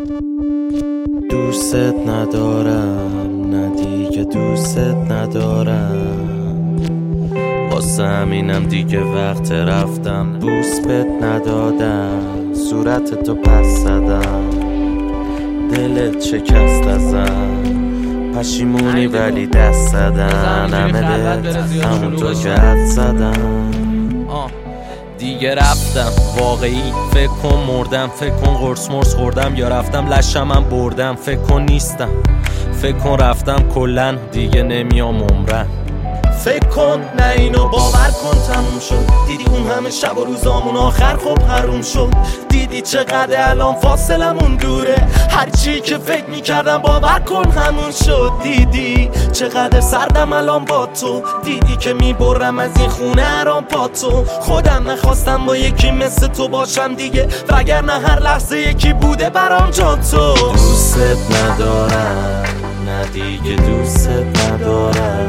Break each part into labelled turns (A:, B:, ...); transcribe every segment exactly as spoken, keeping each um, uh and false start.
A: دوست ندارم، نه دیگه دوست ندارم، واسه همینم دیگه وقت رفتم. بوس بهت ندادم، صورت تو پس زدم، دلت شکست ازم، پشیمونی ولی دست زدن، همه بهت همونطور که حد زدم.
B: دیگه رفتم واقعی، فکر کن مردم، فکر کن قرص مرس خوردم یا رفتم لشمم بردم، فکر کن نیستم، فکر کن رفتم کلن دیگه نمیام عمرن.
A: فکر کن نه اینو باور کن تموم شد، دیدی اون همه شب و روزامون آخر خب حروم شد، دیدی چقدر الان فاصلمون دوره، هرچی که فکر میکردم باور کن همون شد، دیدی چقدر سردم الان با تو، دیدی که میبرم از این خونه هرام پا تو، خودم نخواستم با یکی مثل تو باشم دیگه، وگرنه هر لحظه یکی بوده برام جا تو. دوست ندارم، نه دیگه دوست ندارم،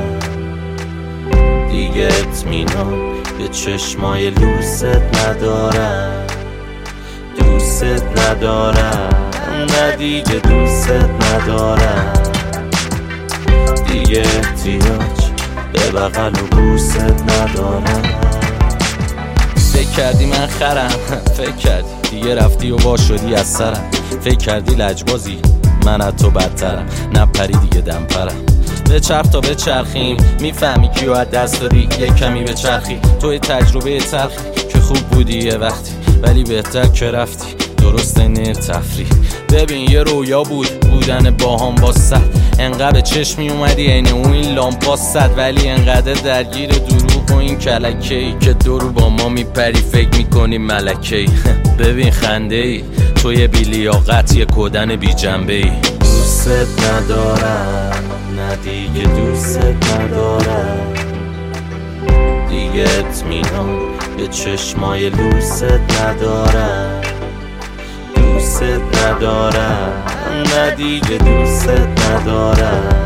A: دیگه اطمینان به چشمای لوست ندارم، دوست ندارم، نه دیگه دوست ندارم، دیگه احتیاج به بغل و بوست ندارم.
B: فکر کردی من خرم، فکر کردی دیگه رفتی و وا شدی از سرم، فکر کردی لجبازی من از تو بدترم، نپری دیگه دم پرم، به چرخ تا به چرخیم، میفهمی کیو از دست دادی، یه کمی به چرخی، توی تجربه تلخی که خوب بودی یه وقتی، ولی بهتر که رفتی، درست نیر تفریح. ببین یه رویا بود بودن باهام با صد، انقدر به چشمی اومدی این اون این لامپا صد، ولی انقدر درگیر دروغ و این کلکه‌ای که دورو با ما میپری فکر میکنی ملکه‌ای. ببین خنده ای توی بیلیاقت یه کدن بی جنبه ای.
A: دوست ندارم، نه دیگه دوست ندارم، دیگه اطمینان به چشمای لوست ندارم، دوست ندارم، نه دیگه دوست ندارم،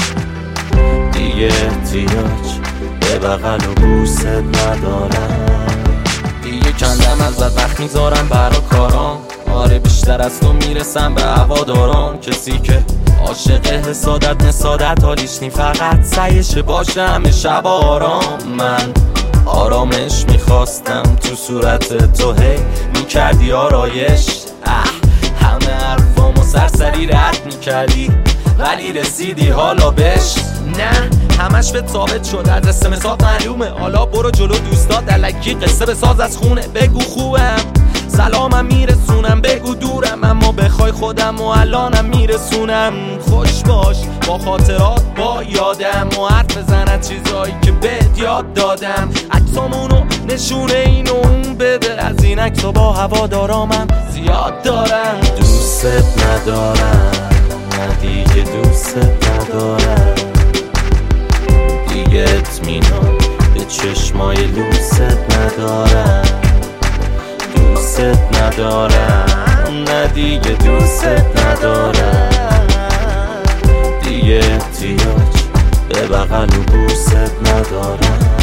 A: دیگه احتیاج به بغل و بوست ندارم.
B: دیگه کندم ازت وقت میذارم برا کارام، آره بیشتر از تو میرسم به هوادارام، کسی که عاشق حسادت نسادت حالیش نی فقط سعیش باشه همه شب آرام. من آرامش میخواستم تو صورت تو، هی میکردی آرایش، اه همه حرفامو سرسری رد میکردی ولی رسیدی حالا بش، نه همش به ثابت شد adrس مساق معلومه، حالا برو جلو دوستات الکی قصه بساز از خونه، بگو خوبم سلامم میرسونم، بگو دورم اما بخوای خودم و الانم میرسونم، خوش باش با خاطرات با یادم و حرف بزن از چیزایی که بهت یاد دادم، عکسامونو نشونه این و اون بده، از این عکسا با هوادارامم زیاد دارم.
A: دوست ندارم، نه دیگه دوست ندارم، دیگه اطمینان به چشمای لوست ندارم، دوست ندارم، نه دیگه دوست ندارم، دیگه احتیاج به بغل و بوست ندارم.